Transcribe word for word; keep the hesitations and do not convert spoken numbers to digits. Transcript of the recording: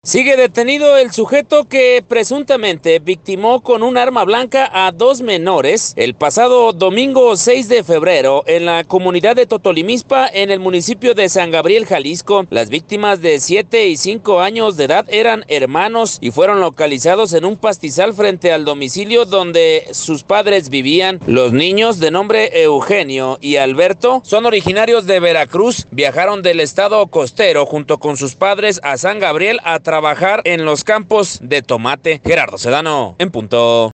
Sigue detenido el sujeto que presuntamente victimó con un arma blanca a dos menores el pasado domingo seis de febrero en la comunidad de Totolimilpa, en el municipio de San Gabriel, Jalisco. Las víctimas de siete y cinco años de edad eran hermanos y fueron localizados en un pastizal frente al domicilio donde sus padres vivían. Los niños, de nombre Eugenio y Alberto, son originarios de Veracruz. Viajaron del estado costero junto con sus padres a San Gabriel a trabajar en los campos de tomate. Gerardo Sedano, en punto.